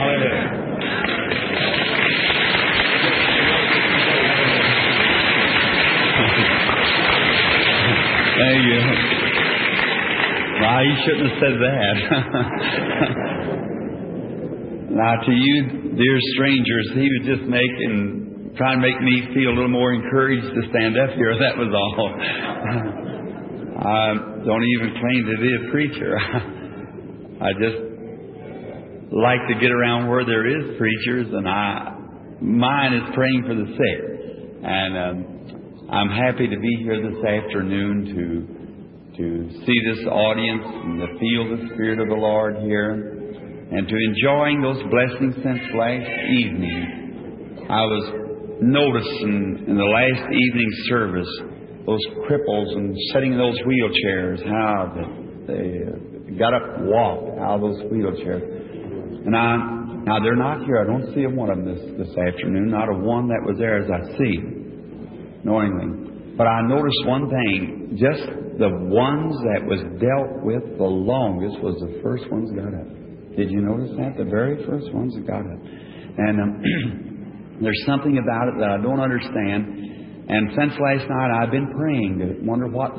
Thank you. Well, you shouldn't have said that. Now, to you, dear strangers, he was just trying to make me feel a little more encouraged to stand up here. That was all. I don't even claim to be a preacher. I just like to get around where there is preachers, and mine is praying for the sick. And I'm happy to be here this afternoon to see this audience and to feel the Spirit of the Lord here, and to enjoying those blessings since last evening. I was noticing in the last evening service those cripples and sitting in those wheelchairs, how they got up and walked out of those wheelchairs. And now they're not here. I don't see one of them this afternoon. Not a one that was there as I see, knowingly. But I noticed one thing. Just the ones that was dealt with the longest was the first ones got up. Did you notice that? The very first ones that got up. And there's something about it that I don't understand. And since last night I've been praying to wonder why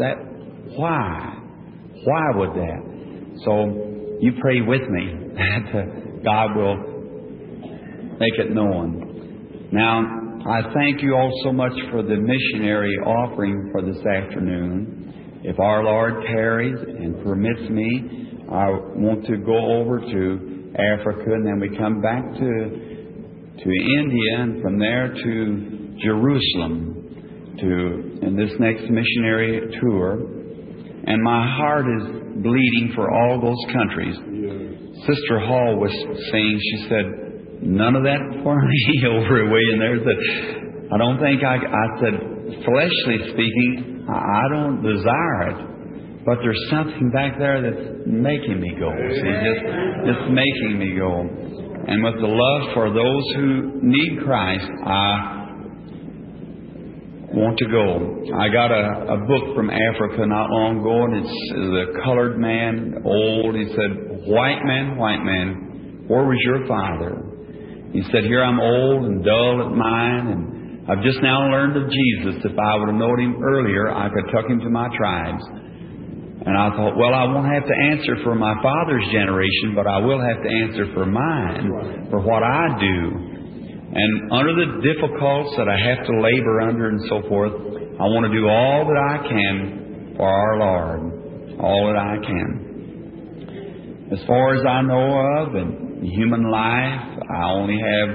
would that? So you pray with me that God will make it known. Now, I thank you all so much for the missionary offering for this afternoon. If our Lord tarries and permits me, I want to go over to Africa, and then we come back to India, and from there to Jerusalem in this next missionary tour. And my heart is bleeding for all those countries. Sister Hall was saying, she said, none of that for me over way in there. I don't think I said, fleshly speaking, I don't desire it. But there's something back there that's making me go. See, just making me go. And with the love for those who need Christ, I want to go. I got a book from Africa not long ago, and it's the colored man, old. He said, white man, where was your father? He said, here I'm old and dull at mind, and I've just now learned of Jesus. If I would have known Him earlier, I could tuck Him to my tribes. And I thought, well, I won't have to answer for my father's generation, but I will have to answer for mine, for what I do. And under the difficulties that I have to labor under and so forth, I want to do all that I can for our Lord. All that I can. As far as I know of in human life, I only have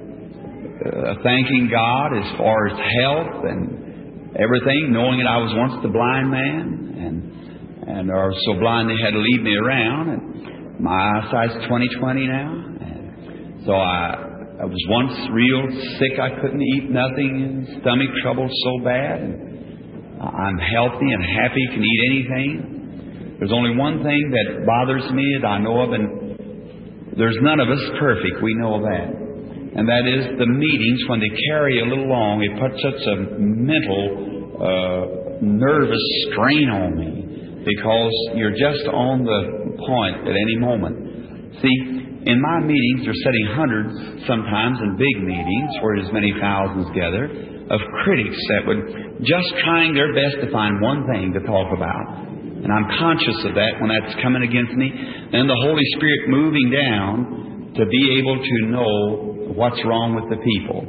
thanking God as far as health and everything, knowing that I was once the blind man, and or so blind they had to lead me around. And my eyesight's 20/20 now. And so I was once real sick. I couldn't eat nothing, and stomach trouble so bad. And I'm healthy and happy, can eat anything. There's only one thing that bothers me that I know of, and there's none of us perfect. We know that. And that is the meetings, when they carry a little long, it puts such a mental, nervous strain on me, because you're just on the point at any moment. See, in my meetings, they're sitting hundreds, sometimes in big meetings, where as many thousands gather, of critics that would just trying their best to find one thing to talk about. And I'm conscious of that when that's coming against me. Then the Holy Spirit moving down to be able to know what's wrong with the people.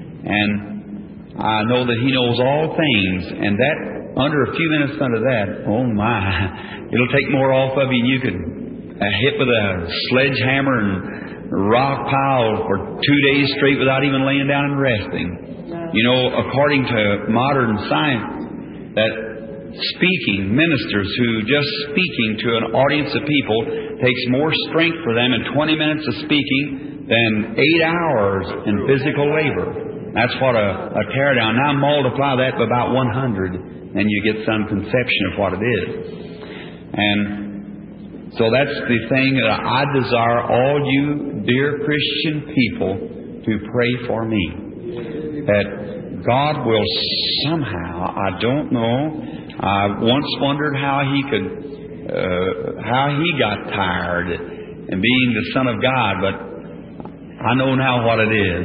And I know that He knows all things, and that under a few minutes under that, oh my, it'll take more off of you than you could hit with a sledgehammer and rock pile for 2 days straight without even laying down and resting. You know, according to modern science, that speaking, ministers who just speaking to an audience of people takes more strength for them in 20 minutes of speaking than 8 hours in physical labor. That's what a teardown. Now multiply that by about 100, and you get some conception of what it is. And so that's the thing that I desire all you dear Christian people to pray for me. That God will somehow, I don't know, I once wondered how He got tired in being the Son of God, but I know now what it is.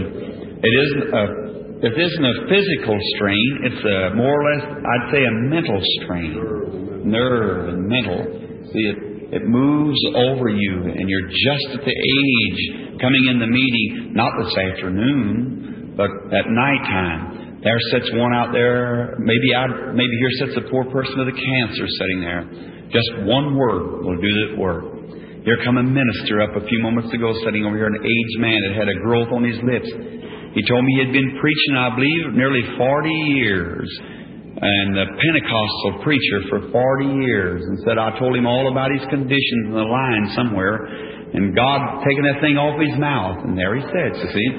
It isn't a physical strain. It's more or less, I'd say, a mental strain. Nerve and mental. See, it moves over you, and you're just at the age coming in the meeting, not this afternoon, but at nighttime. There sits one out there, maybe here sits a poor person with a cancer sitting there. Just one word will do that work. Here come a minister up a few moments ago sitting over here, an aged man that had a growth on his lips. He told me he had been preaching, I believe, nearly 40 years, and a Pentecostal preacher for 40 years, and said, I told him all about his conditions in the line somewhere, and God taking that thing off his mouth, and there he sits, you see.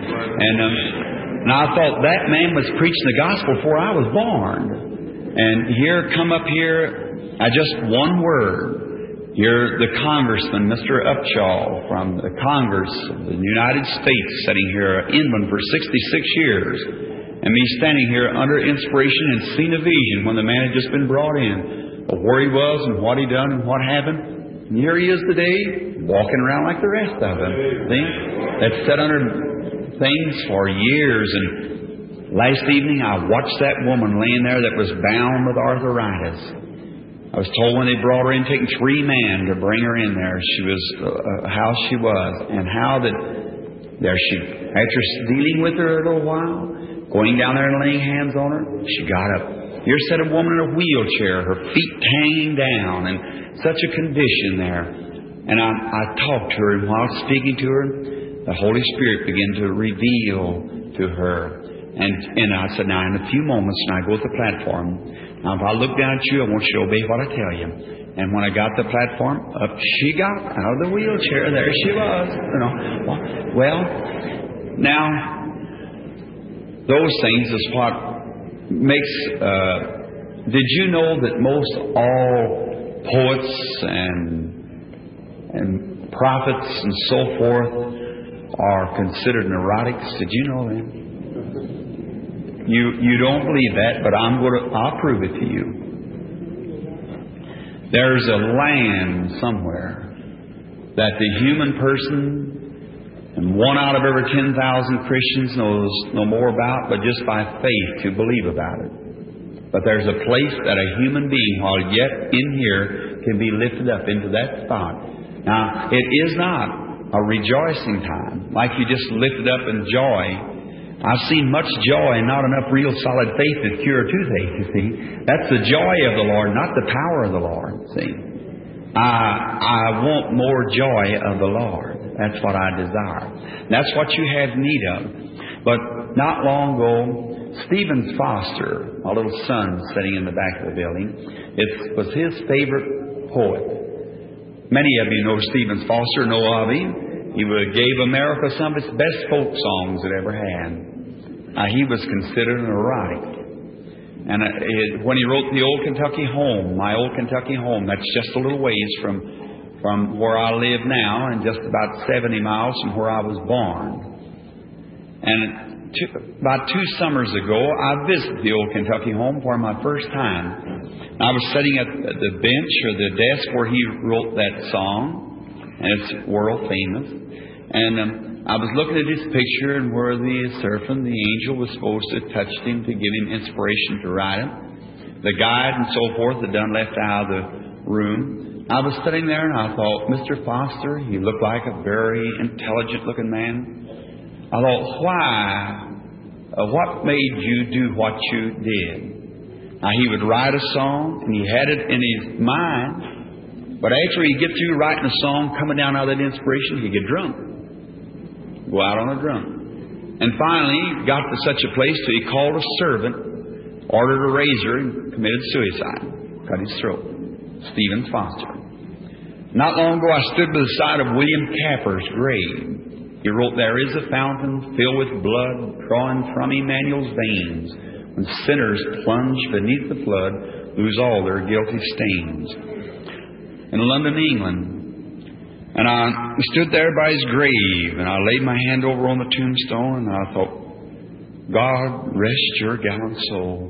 And I thought that man was preaching the gospel before I was born. And here, come up here, just one word. You're the Congressman, Mr. Upshaw, from the Congress of the United States, sitting here in England for 66 years. And me standing here under inspiration and seeing a vision when the man had just been brought in, of where he was and what he done and what happened. And here he is today, walking around like the rest of them. See? That's sat under things for years. And last evening I watched that woman laying there that was bound with arthritis. I was told when they brought her in, taking 3 men to bring her in there, she was how she was, and how that there she, after dealing with her a little while, going down there and laying hands on her, she got up. Here sat a woman in a wheelchair, her feet hanging down, and such a condition there. And I talked to her, and while speaking to her, the Holy Spirit began to reveal to her. And I said, now in a few moments, when I go to the platform, now, if I look down at you, I want you to obey what I tell you. And when I got to the platform, up she got out of the wheelchair. There she was. You know. Well, now, those things is what makes... did you know that most all poets and prophets and so forth are considered neurotics? Did you know that? You don't believe that, but I'll prove it to you. There's a land somewhere that the human person, and 1 out of every 10,000 Christians knows no more about, but just by faith to believe about it. But there's a place that a human being, while yet in here, can be lifted up into that spot. Now, it is not a rejoicing time, like you just lifted up in joy. I've seen much joy and not enough real solid faith to cure toothache, you see. That's the joy of the Lord, not the power of the Lord, see. I want more joy of the Lord. That's what I desire. That's what you have need of. But not long ago, Stephen Foster, my little son sitting in the back of the building, it was his favorite poet. Many of you know Stephen Foster, know of him. He gave America some of its best folk songs it ever had. He was considered an neurotic. And when he wrote The Old Kentucky Home, My Old Kentucky Home, that's just a little ways from where I live now, and just about 70 miles from where I was born. And about 2 summers ago, I visited the Old Kentucky Home for my first time. I was sitting at the bench or the desk where he wrote that song, and it's world famous. And I was looking at his picture, and where the seraph, the angel, was supposed to touch him to give him inspiration to write it. The guide and so forth had done left out of the room. I was sitting there, and I thought, Mr. Foster, he looked like a very intelligent-looking man. I thought, why? What made you do what you did? Now, he would write a song, and he had it in his mind. But after he'd get through writing a song, coming down out of that inspiration, he'd get drunk. Go out on a drunk. And finally, he got to such a place that he called a servant, ordered a razor, and committed suicide. Cut his throat. Stephen Foster. Not long ago, I stood by the side of William Capper's grave. He wrote, there is a fountain filled with blood drawing from Emmanuel's veins, when sinners plunge beneath the flood, lose all their guilty stains. In London, England. And I stood there by his grave, and I laid my hand over on the tombstone, and I thought, God, rest your gallant soul.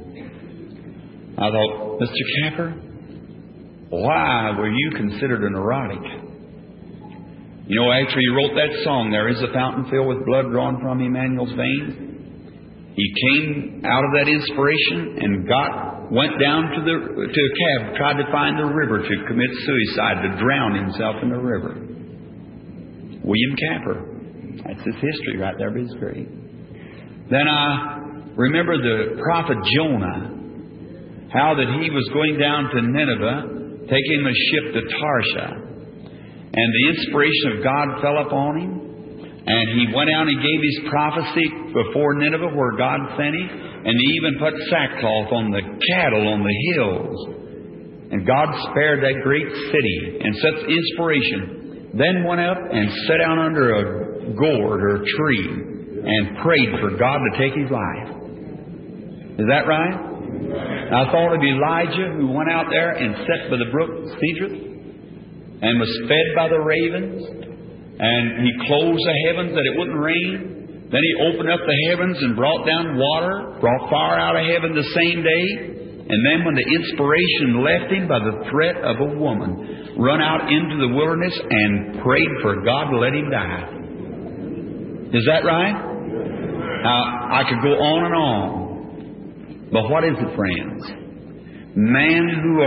I thought, Mr. Capper, why were you considered a neurotic? You know, after he wrote that song, "There is a fountain filled with blood drawn from Emmanuel's veins," he came out of that inspiration and went down to a cave, tried to find the river to commit suicide, to drown himself in the river. William Capper. That's his history right there, but it's great. Then I remember the prophet Jonah, how that he was going down to Nineveh, taking a ship to Tarshish. And the inspiration of God fell upon him. And he went out and gave his prophecy before Nineveh where God sent him. And he even put sackcloth on the cattle on the hills. And God spared that great city. And such inspiration. Then went up and sat down under a gourd or a tree and prayed for God to take his life. Is that right? I thought of Elijah, who went out there and sat by the brook Cedrus and was fed by the ravens. And he closed the heavens that it wouldn't rain. Then he opened up the heavens and brought down water, brought fire out of heaven the same day. And then when the inspiration left him by the threat of a woman, run out into the wilderness and prayed for God to let him die. Is that right? Now, I could go on and on. But what is it, friends? Men who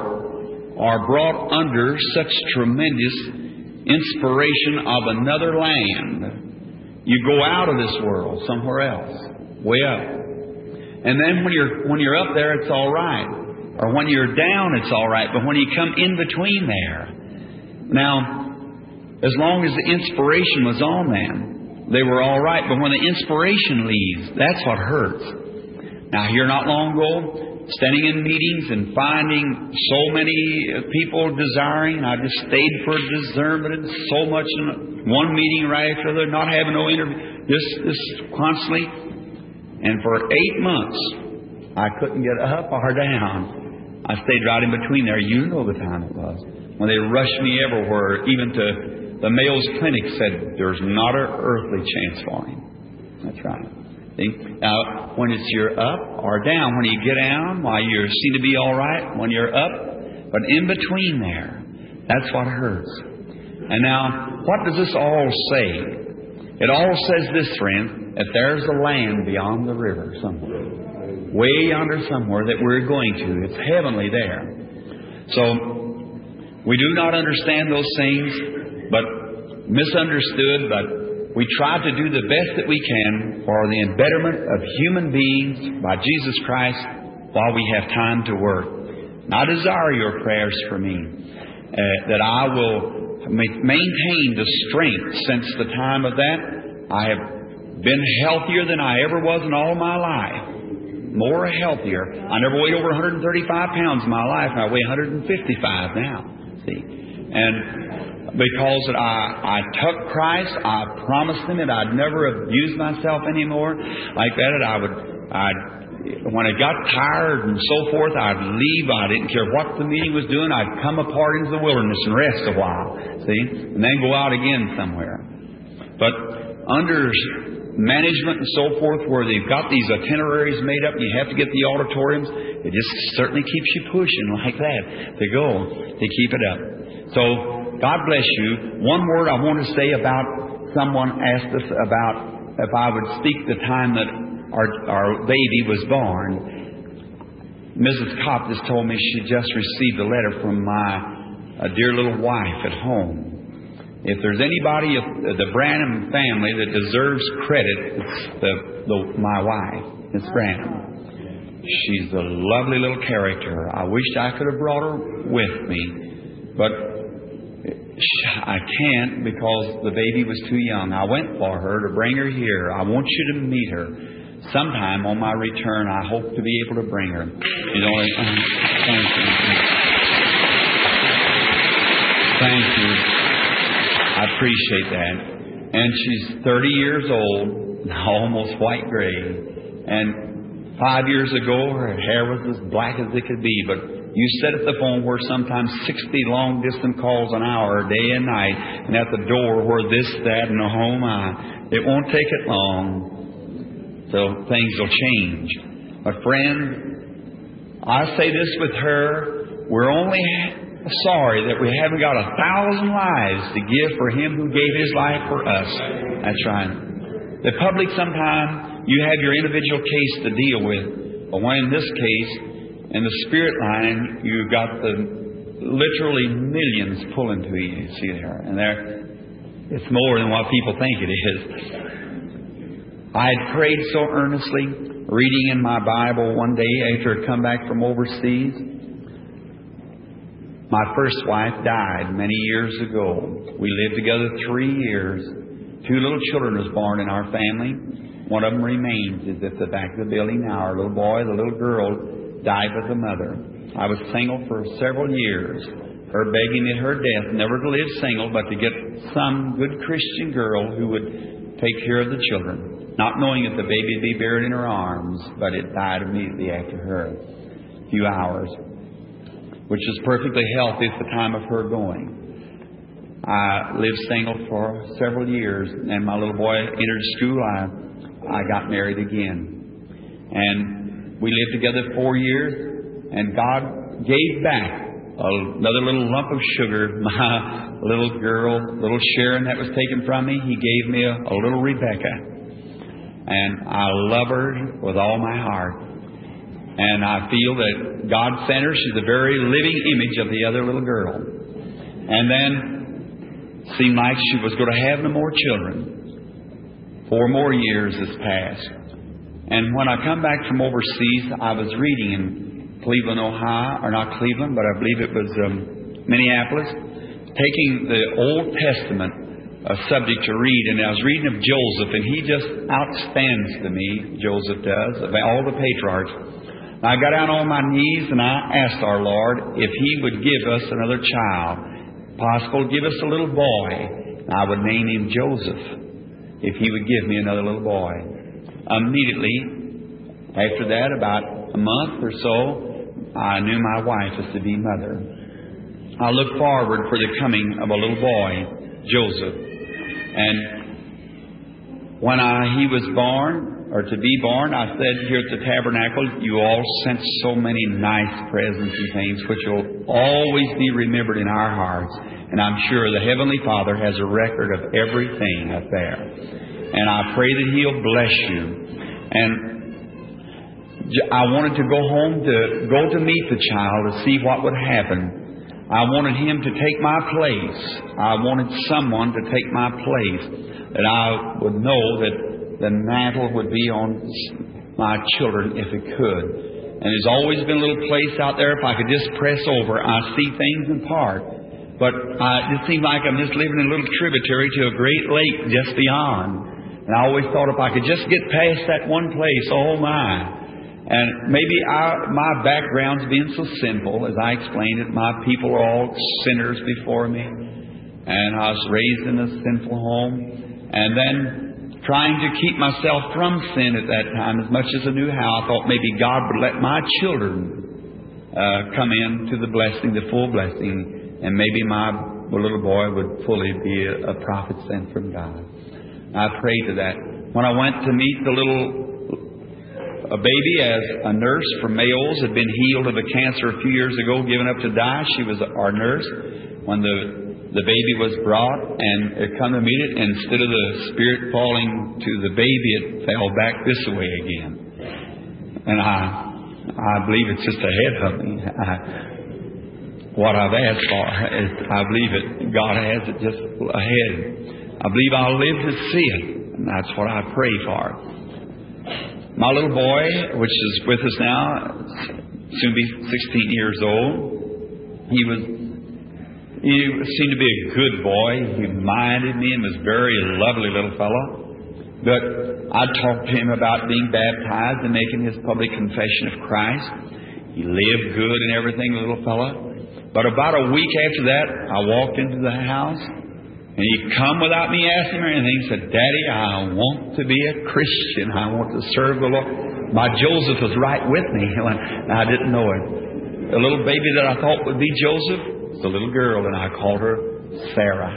are brought under such tremendous inspiration of another land. You go out of this world somewhere else, way up. And then when you're up there, it's all right. Or when you're down, it's all right. But when you come in between there, now, as long as the inspiration was on them, they were all right. But when the inspiration leaves, that's what hurts. Now, here not long ago, standing in meetings and finding so many people desiring, I just stayed for discernment and so much in one meeting right after the other, not having no interview, just constantly. And for 8 months, I couldn't get up or down. I stayed right in between there. You know the time it was. When they rushed me everywhere, even to the Mayo's Clinic said, there's not an earthly chance for him. That's right. See? Now, when it's you're up or down, when you get down, why you seem to be all right when you're up, but in between there, that's what hurts. And now, what does this all say? It all says this, friend, that there's a land beyond the river somewhere. Way yonder somewhere that we're going to. It's heavenly there. So, we do not understand those things, but misunderstood, but we try to do the best that we can for the betterment of human beings by Jesus Christ while we have time to work. And I desire your prayers for me, that I will maintain the strength since the time of that. I have been healthier than I ever was in all my life. More healthier. I never weighed over 135 pounds in my life, and I weigh 155 now. See? And because that I took Christ, I promised Him that I'd never abuse myself anymore like that. When I got tired and so forth, I'd leave. I didn't care what the meeting was doing. I'd come apart into the wilderness and rest a while, see, and then go out again somewhere. But under management and so forth, where they've got these itineraries made up, and you have to get the auditoriums, it just certainly keeps you pushing like that to go to keep it up. So God bless you. One word I want to say about someone asked us about if I would speak the time that our baby was born. Mrs. Kopp just told me she just received a letter from my dear little wife at home. If there's anybody of the Branham family that deserves credit, it's my wife, Miss Branham. She's a lovely little character. I wished I could have brought her with me, but I can't because the baby was too young. I went for her to bring her here. I want you to meet her. Sometime on my return, I hope to be able to bring her. You know, thank you. I appreciate that. And she's 30 years old, almost white gray. And 5 years ago, her hair was as black as it could be. But you sit at the phone where sometimes 60 long-distance calls an hour, day and night, and at the door where this, that, and the home, it won't take it long. So things will change. But friend, I say this with her, we're only sorry that we haven't got 1,000 lives to give for Him who gave His life for us. That's right. The public, sometimes you have your individual case to deal with. But when in this case, in the spirit line, you've got the literally millions pulling to you. You see there. And it's more than what people think it is. I had prayed so earnestly, reading in my Bible one day after I'd come back from overseas. My first wife died many years ago. We lived together 3 years. 2 little children was born in our family. One of them remains. Is at the back of the building now. Our little boy, the little girl, died with the mother. I was single for several years. Her begging at her death never to live single, but to get some good Christian girl who would take care of the children. Not knowing that the baby would be buried in her arms, but it died immediately after her. A few hours. Which was perfectly healthy at the time of her going. I lived single for several years, and my little boy entered school. I got married again. And we lived together 4 years, and God gave back another little lump of sugar. My little girl, little Sharon that was taken from me, He gave me a little Rebecca. And I love her with all my heart. And I feel that God sent her. She's the very living image of the other little girl. And then it seemed like she was going to have no more children. 4 more years has passed. And when I come back from overseas, I was reading in Cleveland, Ohio, or not Cleveland, but I believe it was Minneapolis, taking the Old Testament subject to read. And I was reading of Joseph, and he just outstands to me, Joseph does, of all the patriarchs. I got down on my knees and I asked our Lord if He would give us another child. Possible, give us a little boy. I would name him Joseph if He would give me another little boy. Immediately after that, about a month or so, I knew my wife was to be mother. I looked forward for the coming of a little boy, Joseph. And when he was born, or to be born, I said here at the tabernacle, you all sent so many nice presents and things which will always be remembered in our hearts. And I'm sure the Heavenly Father has a record of everything up there. And I pray that He'll bless you. And I wanted to go home to meet the child to see what would happen. I wanted him to take my place. I wanted someone to take my place, that I would know that the mantle would be on my children if it could. And there's always been a little place out there, if I could just press over, I see things in part. But it seems like I'm just living in a little tributary to a great lake just beyond. And I always thought if I could just get past that one place, oh my. And maybe my background's being so sinful, as I explained it. My people are all sinners before me. And I was raised in a sinful home. And then trying to keep myself from sin at that time as much as I knew how, I thought maybe God would let my children come into the blessing, the full blessing, and maybe my little boy would fully be a prophet sent from God. I prayed to that. When I went to meet a baby as a nurse from Mayos, had been healed of a cancer a few years ago, given up to die. She was our nurse. When the baby was brought and it come to meet it, and instead of the spirit falling to the baby, it fell back this way again. And I believe it's just ahead of me. What I've asked for, I believe it. God has it just ahead. I believe I'll live to see it. And that's what I pray for. My little boy, which is with us now, soon be 16 years old, he seemed to be a good boy. He minded me and was a very lovely little fellow. But I talked to him about being baptized and making his public confession of Christ. He lived good and everything, the little fellow. But about a week after that, I walked into the house, and he come without me asking or anything. He said, "Daddy, I want to be a Christian. I want to serve the Lord." My Joseph was right with me, and I didn't know it. The little baby that I thought would be Joseph was a little girl, and I called her Sarah.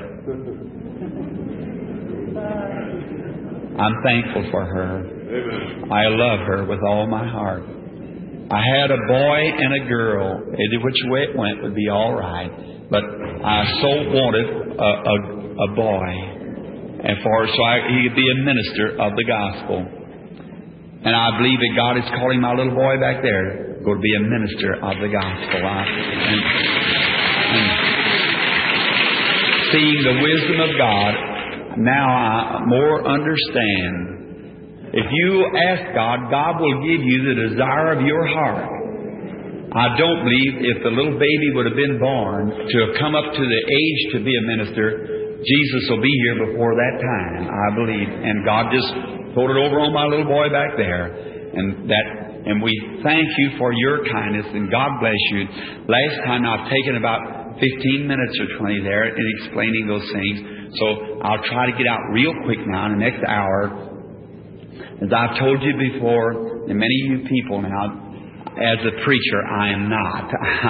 I'm thankful for her. I love her with all my heart. I had a boy and a girl. Either which way it went would be all right. But I so wanted a boy. And he could be a minister of the gospel. And I believe that God is calling my little boy back there to go to be a minister of the gospel. And seeing the wisdom of God, now I more understand. If you ask God, God will give you the desire of your heart. I don't believe if the little baby would have been born to have come up to the age to be a minister, Jesus will be here before that time, I believe. And God just told it over on my little boy back there. And we thank you for your kindness, and God bless you. Last time I've taken about 15 minutes or 20 there in explaining those things. So I'll try to get out real quick now in the next hour. As I've told you before, and many of you people now, as a preacher, I am not.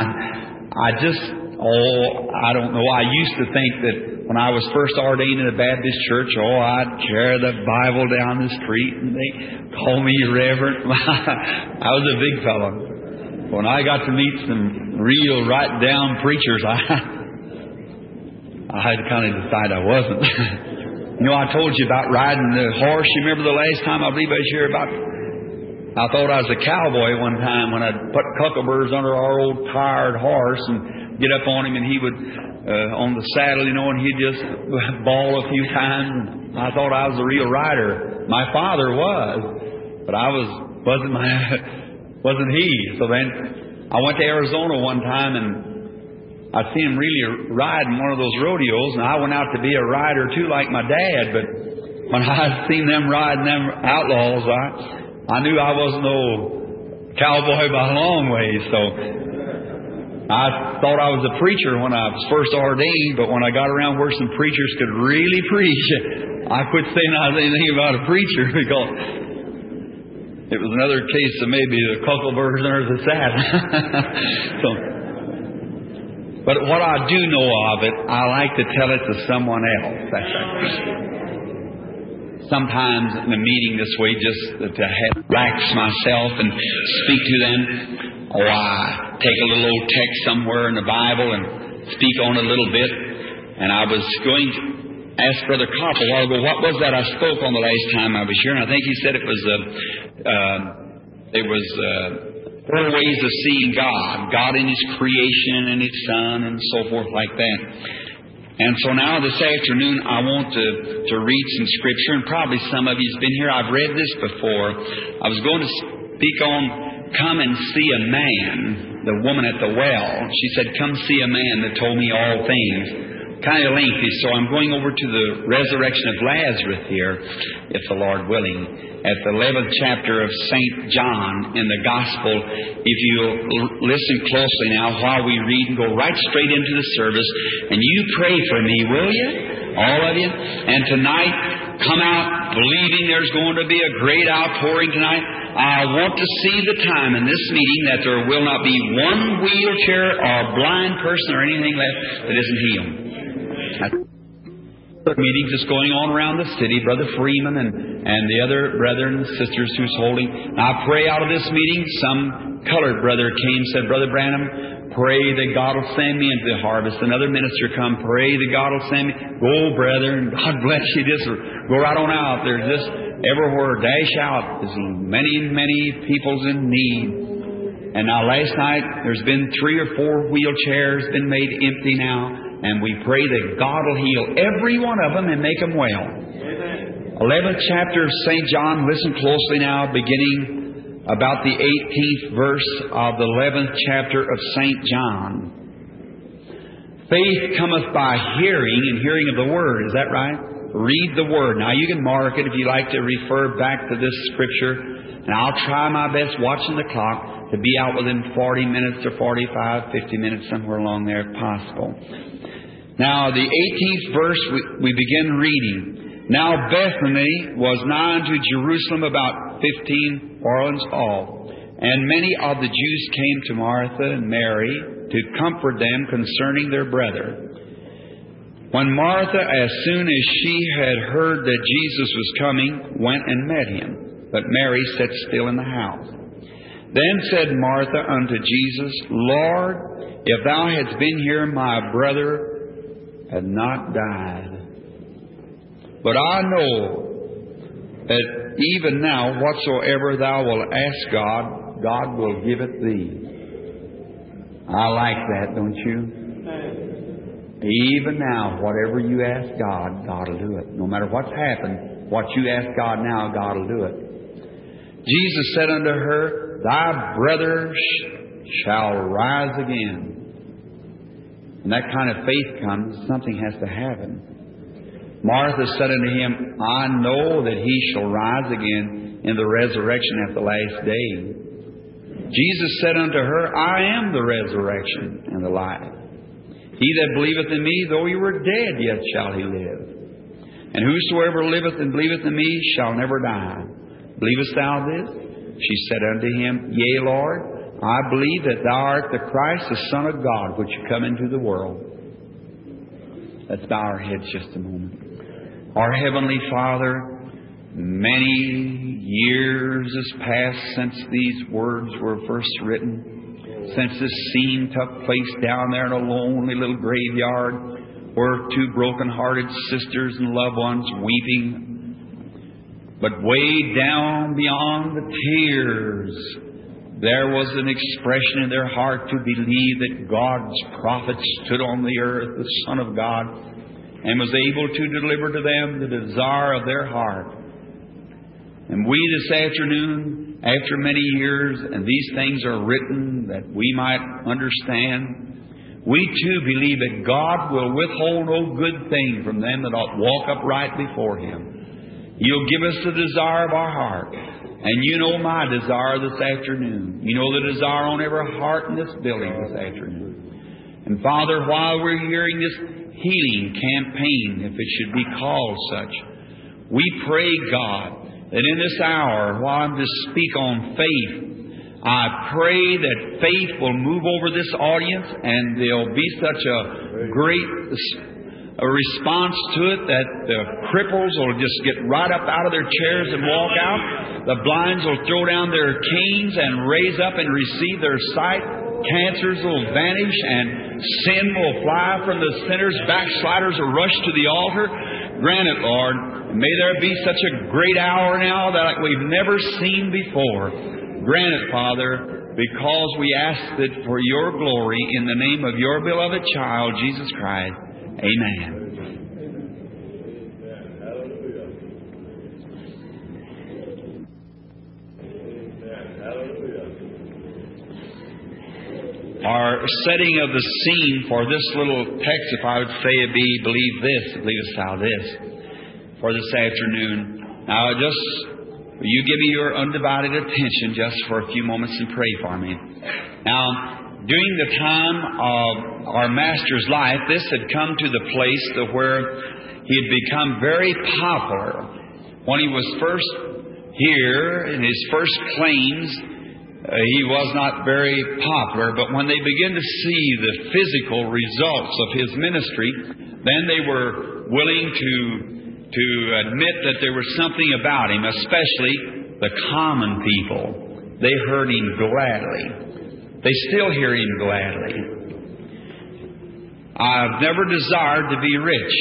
I don't know. I used to think that when I was first ordained in a Baptist church, I'd carry the Bible down the street and they call me reverend. I was a big fellow. When I got to meet some real right down preachers, I had to kind of decide I wasn't. You know, I told you about riding the horse. You remember the last time I believe I was here about... I thought I was a cowboy one time when I'd put cuckleburs under our old tired horse and get up on him, and he would, on the saddle, you know, and he'd just bawl a few times. I thought I was a real rider. My father was, but I wasn't he. So then I went to Arizona one time, and I seen him really riding one of those rodeos, and I went out to be a rider too, like my dad. But when I seen them riding them outlaws, I knew I wasn't no cowboy by a long way. So I thought I was a preacher when I was first ordained, but when I got around where some preachers could really preach, I quit saying I was anything about a preacher, because it was another case of maybe the cuckleburs under the saddle. But what I do know of it, I like to tell it to someone else. Sometimes in a meeting this way, just to relax myself and speak to them, I take a little old text somewhere in the Bible and speak on a little bit. And I was going to ask Brother Kopp a while ago, what was that I spoke on the last time I was here? And I think he said it was 4 ways of seeing God. God in His creation and His Son and so forth like that. And so now this afternoon I want to read some Scripture, and probably some of you have been here. I've read this before. I was going to speak on come and see a man, the woman at the well. She said, come see a man that told me all things. Kind of lengthy, so I'm going over to the resurrection of Lazarus here, if the Lord willing, at the 11th chapter of St. John in the Gospel. If you'll listen closely now while we read, and go right straight into the service, and you pray for me, will you? All of you? And tonight, come out believing there's going to be a great outpouring tonight. I want to see the time in this meeting that there will not be one wheelchair or blind person or anything left that isn't healed. Meetings is going on around the city, Brother Freeman and the other brethren and sisters who's holding. Now I pray out of this meeting, some colored brother came, said, Brother Branham, pray that God will send me into the harvest. Another minister come, pray that God will send me. Go, brother, and God bless you. Just go right on out. There's just everywhere, dash out. There's many, many people's in need. And now last night, there's been 3 or 4 wheelchairs been made empty now. And we pray that God will heal every one of them and make them well. 11th chapter of St. John. Listen closely now, beginning about the 18th verse of the 11th chapter of St. John. Faith cometh by hearing, and hearing of the Word. Is that right? Read the Word. Now you can mark it if you like to refer back to this Scripture. And I'll try my best, watching the clock, to be out within 40 minutes or 45, 50 minutes, somewhere along there if possible. Now, the 18th verse, we begin reading. Now Bethany was nigh unto Jerusalem, about 15 furlongs off. And many of the Jews came to Martha and Mary to comfort them concerning their brother. When Martha, as soon as she had heard that Jesus was coming, went and met Him. But Mary sat still in the house. Then said Martha unto Jesus, Lord, if thou hadst been here, my brother had not died. But I know that even now, whatsoever thou wilt ask God, God will give it thee. I like that, don't you? Even now, whatever you ask God, God will do it. No matter what's happened, what you ask God now, God will do it. Jesus said unto her, Thy brother shall rise again. And that kind of faith comes, something has to happen. Martha said unto Him, I know that he shall rise again in the resurrection at the last day. Jesus said unto her, I am the resurrection and the life. He that believeth in me, though he were dead, yet shall he live. And whosoever liveth and believeth in me shall never die. Believest thou this? She said unto him, Yea, Lord, I believe that thou art the Christ, the Son of God, which come into the world. Let's bow our heads just a moment. Our Heavenly Father, many years has passed since these words were first written. Since this scene took place down there in a lonely little graveyard where two broken-hearted sisters and loved ones weeping. But way down beyond the tears, there was an expression in their heart to believe that God's prophet stood on the earth, the Son of God, and was able to deliver to them the desire of their heart. And we this afternoon, after many years, and these things are written that we might understand, we too believe that God will withhold no good thing from them that walk upright before Him. He'll give us the desire of our heart. And you know my desire this afternoon. You know the desire on every heart in this building this afternoon. And Father, while we're hearing this healing campaign, if it should be called such, we pray, God, that in this hour, while I'm to speak on faith, I pray that faith will move over this audience and there'll be such a great response to it that the cripples will just get right up out of their chairs and walk out. The blinds will throw down their canes and raise up and receive their sight. Cancers will vanish and sin will fly from the sinners. Backsliders will rush to the altar. Grant it, Lord. May there be such a great hour now that we've never seen before. Grant it, Father, because we ask it for your glory in the name of your beloved child, Jesus Christ. Amen. Our setting of the scene for this little text, if I would say it be, believe this, believest thou this, for this afternoon. Now, will you give me your undivided attention just for a few moments and pray for me. Now, during the time of our Master's life, this had come to the place to where he had become very popular. When he was first here in his first claims, he was not very popular, but when they began to see the physical results of his ministry, then they were willing to admit that there was something about him, especially the common people. They heard him gladly. They still hear him gladly. I've never desired to be rich.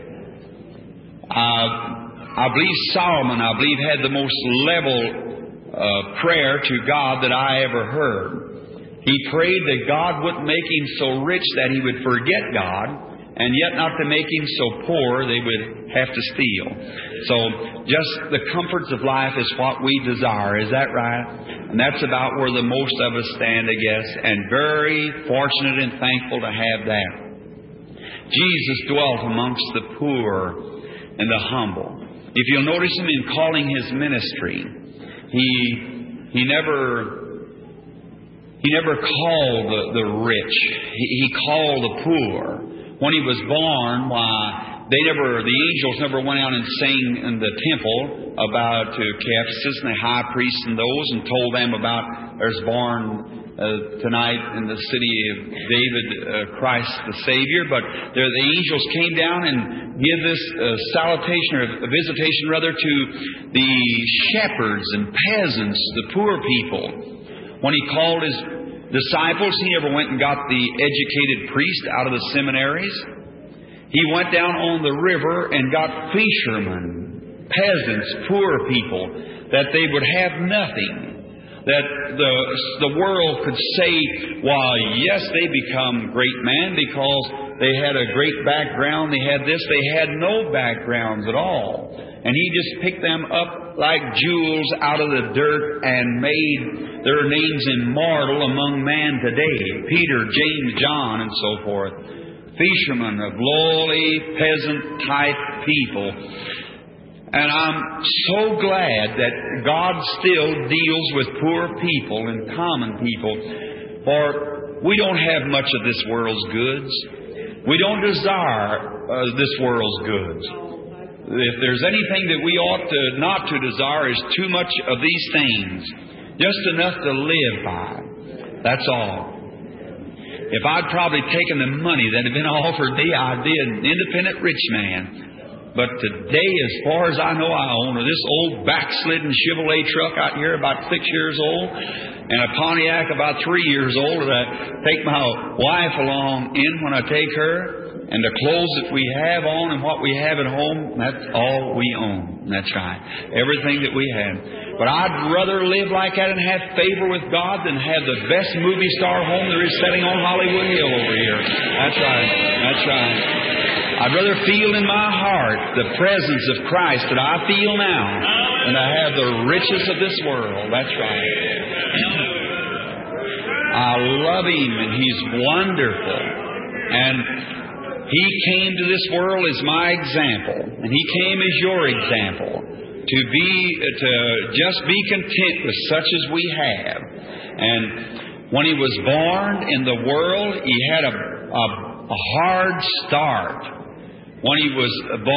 I believe Solomon, had the most level prayer to God that I ever heard. He prayed that God wouldn't make him so rich that he would forget God, and yet not to make him so poor they would have to steal. So just the comforts of life is what we desire. Is that right? And that's about where the most of us stand, I guess, and very fortunate and thankful to have that. Jesus dwelt amongst the poor and the humble. If you'll notice him in calling his ministry, He never called the rich. He called the poor. When he was born, the angels never went out and sang in the temple about to Caiaphas and the high priests and those and told them about there's born tonight in the city of David, Christ the Savior. But the angels came down and give this salutation, or a visitation rather, to the shepherds and peasants, the poor people. When He called His disciples, He never went and got the educated priest out of the seminaries. He went down on the river and got fishermen, peasants, poor people, that they would have nothing. That the world could say, well, yes, they become great men because they had a great background, they had this, they had no backgrounds at all. And He just picked them up like jewels out of the dirt and made their names immortal among man today. Peter, James, John, and so forth. Fishermen of lowly, peasant-type people. And I'm so glad that God still deals with poor people and common people. For we don't have much of this world's goods. We don't desire this world's goods. If there's anything that we ought to not to desire is too much of these things. Just enough to live by. That's all. If I'd probably taken the money that had been offered me, I'd be an independent rich man. But today, as far as I know, I own this old backslidden Chevrolet truck out here about 6 years old, and a Pontiac about 3 years old that I take my wife along in when I take her. And the clothes that we have on and what we have at home, that's all we own. That's right. Everything that we have. But I'd rather live like that and have favor with God than have the best movie star home there is sitting on Hollywood Hill over here. That's right. That's right. I'd rather feel in my heart the presence of Christ that I feel now than to have the riches of this world. That's right. I love Him and He's wonderful. And He came to this world as my example, and He came as your example, to just be content with such as we have. And when He was born in the world, He had a hard start. When He was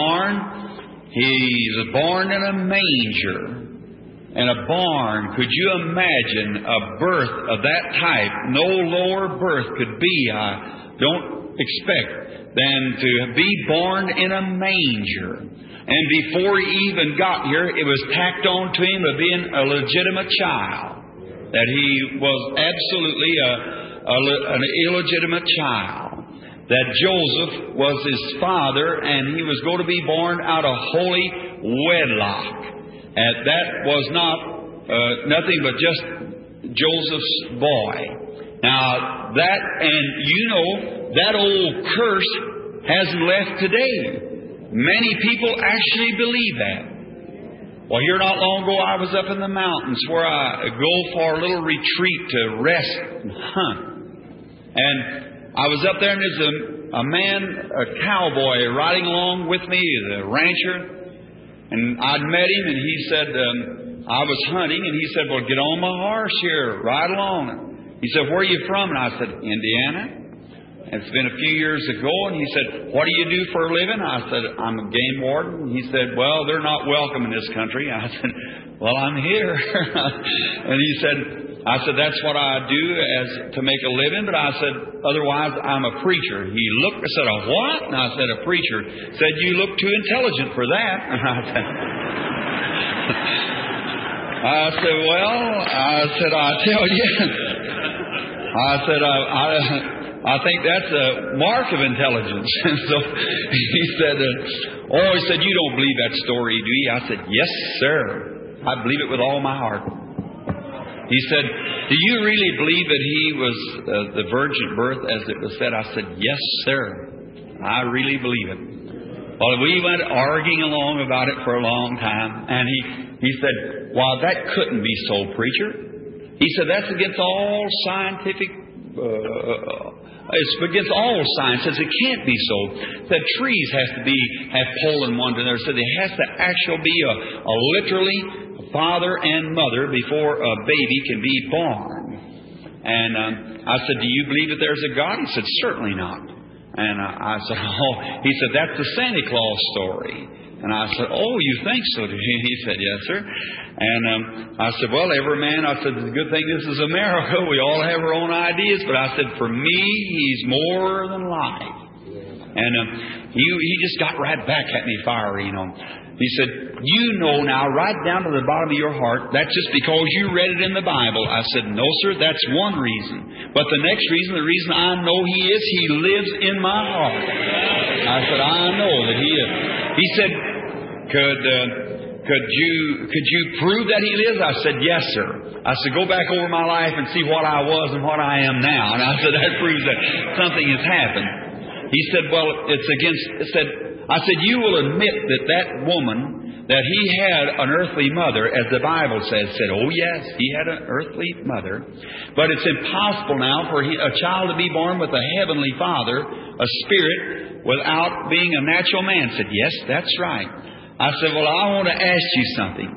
born in a manger, in a barn. Could you imagine a birth of that type? No lower birth could be, I don't expect, than to be born in a manger. And before He even got here, it was tacked on to Him of being a legitimate child. That He was absolutely an illegitimate child. That Joseph was His father, and he was going to be born out of holy wedlock. And that was not nothing but just Joseph's boy. Now, that, and you know, that old curse hasn't left today. Many people actually believe that. Well, here not long ago, I was up in the mountains where I go for a little retreat to rest and hunt. And I was up there, and there's a man, a cowboy, riding along with me, the rancher. And I'd met him, and he said, I was hunting, and he said, well, get on my horse here, ride along. He said, where are you from? And I said, Indiana. It's been a few years ago. And he said, what do you do for a living? I said, I'm a game warden. He said, well, they're not welcome in this country. I said, well, I'm here. And he said, I said, that's what I do as to make a living. But I said, otherwise, I'm a preacher. He looked and said, a what? And I said, a preacher. Said, you look too intelligent for that. And I said, well, I tell you, I said, I think that's a mark of intelligence. And so he said, he said, you don't believe that story, do you? I said, yes, sir. I believe it with all my heart. He said, do you really believe that he was the virgin birth as it was said? I said, yes, sir. I really believe it. Well, we went arguing along about it for a long time. And he said, well, that couldn't be so, preacher. He said, that's against all scientific, it's against all science. Says it can't be so. That trees have to have pollen one to another. So there has to actually be a literally father and mother before a baby can be born. And I said, do you believe that there's a God? He said, certainly not. And I said, he said, that's the Santa Claus story. And I said, oh, you think so? He said, yes, sir. And I said, well, every man, I said, the good thing this is America. We all have our own ideas. But I said, for me, he's more than life. And he just got right back at me fiery, you know. He said, you know now, right down to the bottom of your heart, that's just because you read it in the Bible. I said, no, sir, that's one reason. But the next reason, the reason I know He is, He lives in my heart. I said, I know that He is. He said, could you prove that He lives? I said, yes, sir. I said, go back over my life and see what I was and what I am now. And I said, that proves that something has happened. He said, well, I said, you will admit that woman, that he had an earthly mother, as the Bible says, said, oh yes, he had an earthly mother. But it's impossible now for a child to be born with a heavenly father, a spirit, without being a natural man. Said, yes, that's right. I said, well, I want to ask you something.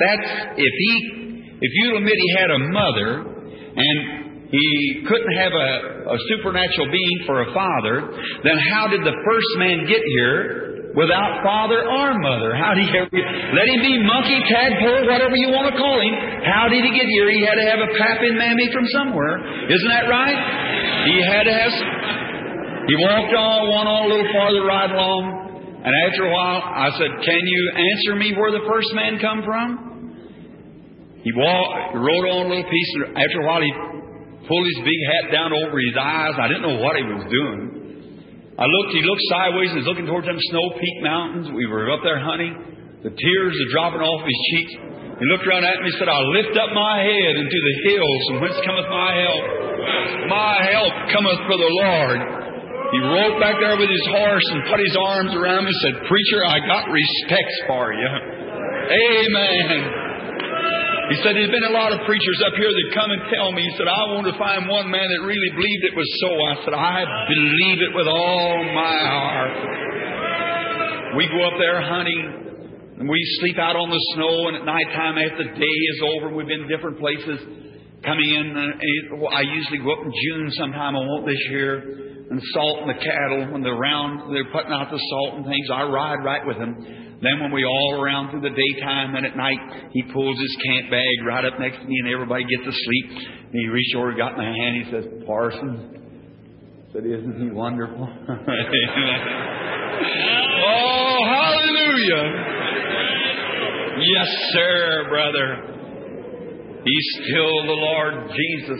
If you admit he had a mother, and he couldn't have a supernatural being for a father, then how did the first man get here without father or mother? How did he ever let him be monkey, tadpole, whatever you want to call him? How did he get here? He had to have a pappy and mammy from somewhere. Isn't that right? He had to have. He walked on a little farther right along. And after a while, I said, can you answer me where the first man come from? He rode on a little piece. And after a while, he pulled his big hat down over his eyes. I didn't know what he was doing. He looked sideways and was looking towards them Snow Peak Mountains. We were up there hunting. The tears are dropping off his cheeks. He looked around at me and said, I lift up my head into the hills, from whence cometh my help. My help cometh from the Lord. He rode back there with his horse and put his arms around me and said, preacher, I got respects for you. Amen. He said, there's been a lot of preachers up here that come and tell me. He said, I want to find one man that really believed it was so. I said, I believe it with all my heart. We go up there hunting, and we sleep out on the snow, and at nighttime after the day is over, we've been in different places coming in. I usually go up in June sometime. I won't this year. And salting the cattle when they're putting out the salt and things. I ride right with them. Then when we all around through the daytime, then at night, he pulls his camp bag right up next to me and everybody gets asleep. And he reached over and got my hand. He says, Parson, said, isn't he wonderful? Oh, hallelujah. Yes, sir, brother. He's still the Lord Jesus.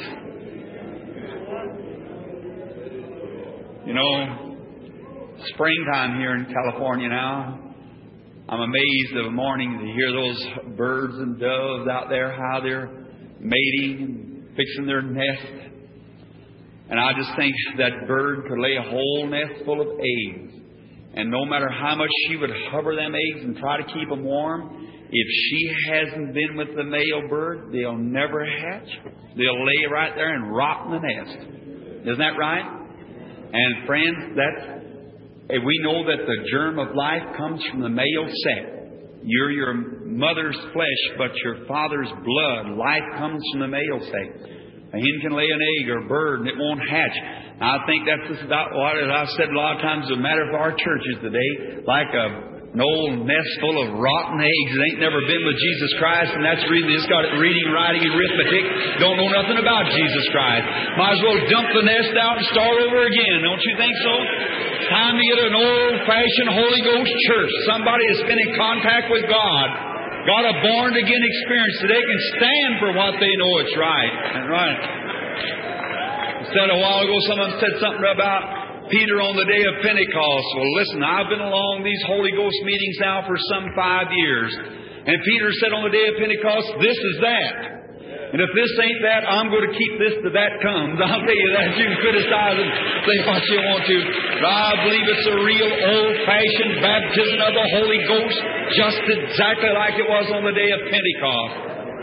You know, springtime here in California now. I'm amazed of a morning to hear those birds and doves out there, how they're mating and fixing their nest. And I just think that bird could lay a whole nest full of eggs. And no matter how much she would hover them eggs and try to keep them warm, if she hasn't been with the male bird, they'll never hatch. They'll lay right there and rot in the nest. Isn't that right? And friends, we know that the germ of life comes from the male sex. You're your mother's flesh, but your father's blood. Life comes from the male sex. A hen can lay an egg or a bird and it won't hatch. I think that's just about what I've said a lot of times. The matter of our churches today, like an old nest full of rotten eggs that ain't never been with Jesus Christ, and that's reading. It's got reading, writing, arithmetic. Don't know nothing about Jesus Christ. Might as well dump the nest out and start over again. Don't you think so? Time to get an old-fashioned Holy Ghost church. Somebody that's been in contact with God. Got a born-again experience so they can stand for what they know it's right. Right. Said a while ago, someone said something about Peter on the day of Pentecost. Well, listen, I've been along these Holy Ghost meetings now for some 5 years. And Peter said on the day of Pentecost, this is that. And if this ain't that, I'm going to keep this till that comes. I'll tell you that. You can criticize and say what you want to. But I believe it's a real old-fashioned baptism of the Holy Ghost, just exactly like it was on the day of Pentecost.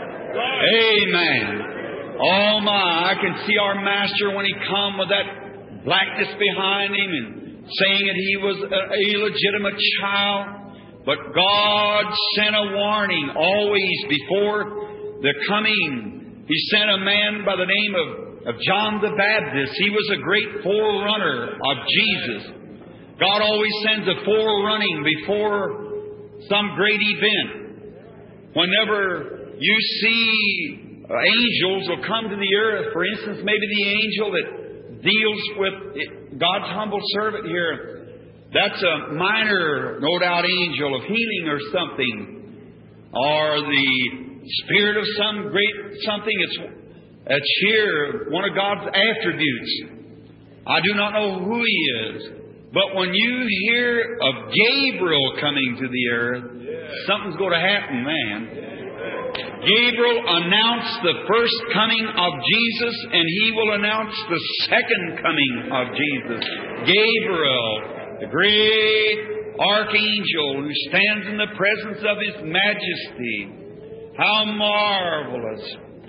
Amen. Oh my, I can see our Master when He come with that blackness behind Him and saying that He was an illegitimate child. But God sent a warning always before the coming. He sent a man by the name of John the Baptist. He was a great forerunner of Jesus. God always sends a forerunning before some great event. Whenever you see angels will come to the earth. For instance, maybe the angel that deals with God's humble servant here. That's a minor, no doubt, angel of healing or something. Or the spirit of some great something. It's here, one of God's attributes. I do not know who He is. But when you hear of Gabriel coming to the earth, something's going to happen, man. Gabriel announced the first coming of Jesus, and He will announce the second coming of Jesus. Gabriel, the great archangel who stands in the presence of His majesty. How marvelous.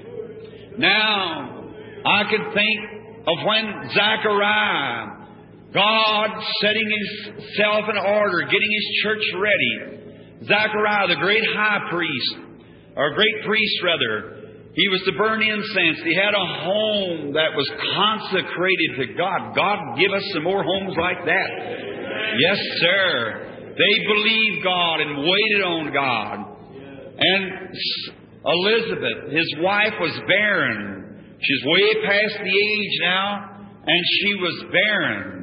Now, I can think of when Zechariah, God setting Himself in order, getting His church ready. Zechariah, the great high priest, or great priest rather, he was to burn incense. He had a home that was consecrated to God. God, give us some more homes like that. Yes, sir. They believed God and waited on God. And Elizabeth, his wife, was barren. She's way past the age now, and she was barren.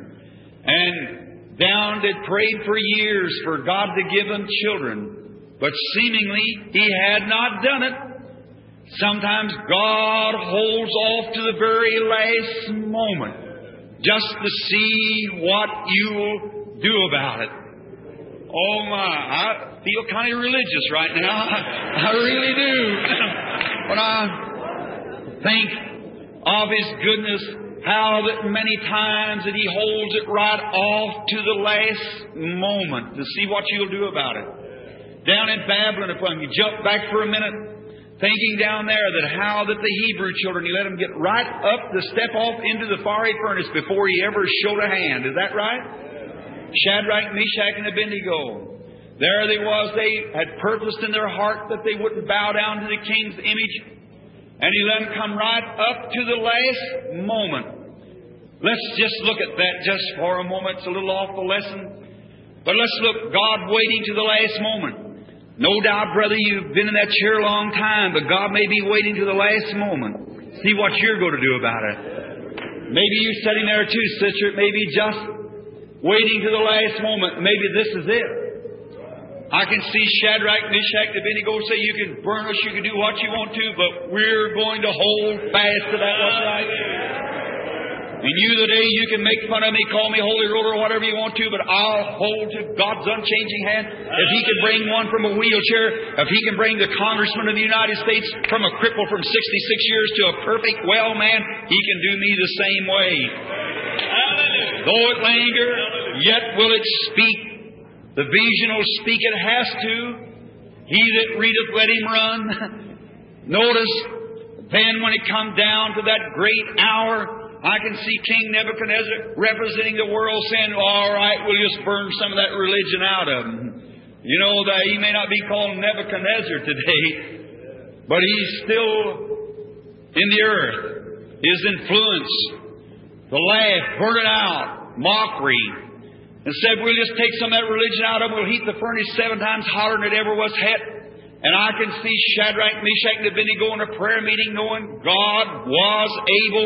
And down they prayed for years for God to give them children. But seemingly He had not done it. Sometimes God holds off to the very last moment just to see what you'll do about it. Oh my, I feel kind of religious right now. I really do. When I think of His goodness, how that many times that He holds it right off to the last moment to see what you'll do about it. Down in Babylon, if you jump back for a minute, thinking down there that how that the Hebrew children, He let them get right up to step off into the fiery furnace before He ever showed a hand. Is that right? Shadrach, Meshach, and Abednego. There they was. They had purposed in their heart that they wouldn't bow down to the king's image. And He let them come right up to the last moment. Let's just look at that just for a moment. It's a little off the lesson. But let's look, God waiting to the last moment. No doubt, brother, you've been in that chair a long time, but God may be waiting to the last moment. See what you're going to do about it. Maybe you're sitting there too, sister. Maybe just waiting to the last moment. Maybe this is it. I can see Shadrach, Meshach, and Abednego say, you can burn us, you can do what you want to, but we're going to hold fast to that what's right. And you today, you can make fun of me, call me holy roller, whatever you want to, but I'll hold to God's unchanging hand. If He can bring one from a wheelchair, if He can bring the Congressman of the United States from a cripple from 66 years to a perfect well man, He can do me the same way. Though it linger, yet will it speak. The vision will speak, it has to. He that readeth, let him run. Notice, then when it come down to that great hour, I can see King Nebuchadnezzar representing the world saying, all right, we'll just burn some of that religion out of him. You know, that he may not be called Nebuchadnezzar today, but he's still in the earth. His influence, the laugh, burn it out, mockery. And said, we'll just take some of that religion out of them. We'll heat the furnace 7 times hotter than it ever was hot. And I can see Shadrach, Meshach, and Abednego in a prayer meeting knowing God was able.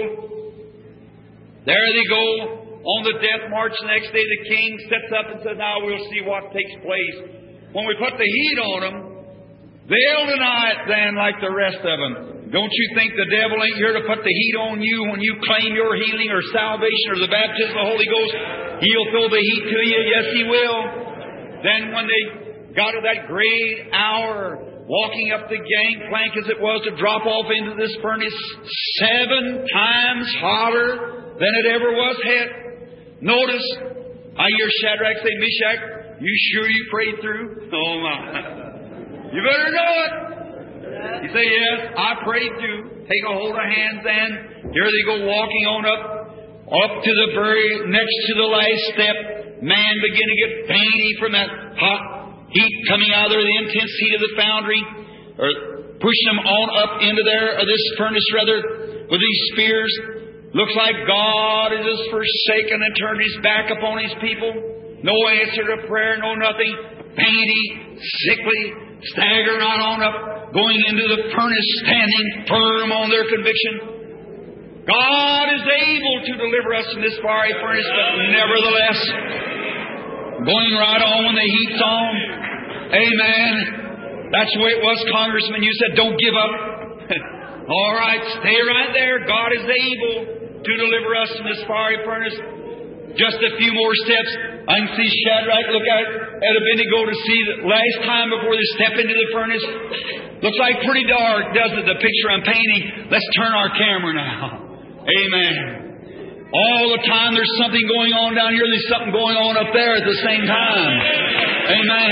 There they go on the death march. The next day the king sets up and says, now we'll see what takes place. When we put the heat on them, they'll deny it then like the rest of them. Don't you think the devil ain't here to put the heat on you when you claim your healing or salvation or the baptism of the Holy Ghost? He'll throw the heat to you. Yes, He will. Then when they got to that great hour, walking up the gangplank as it was to drop off into this furnace 7 times hotter than it ever was hot. Notice, I hear Shadrach say, Meshach, you sure you prayed through? Oh my. You better know it. You say, yes, I prayed through. Take a hold of hands then. Here they go walking on up to the very next to the last step. Man began to get painy from that hot heat coming out of there, the intense heat of the foundry, or pushing them on up into there, or this furnace rather, with these spears. Looks like God is just forsaken and turned His back upon His people. No answer to prayer, no nothing. Painy, sickly, staggering right on up, going into the furnace, standing firm on their conviction. God is able to deliver us from this fiery furnace, but nevertheless, going right on when the heat's on. Amen. That's the way it was, Congressman. You said, don't give up. All right, stay right there. God is able to deliver us from this fiery furnace. Just a few more steps. I can see Shadrach look at Abednego to see the last time before they step into the furnace. Looks like pretty dark, doesn't it, the picture I'm painting? Let's turn our camera now. Amen. All the time there's something going on down here, there's something going on up there at the same time. Amen.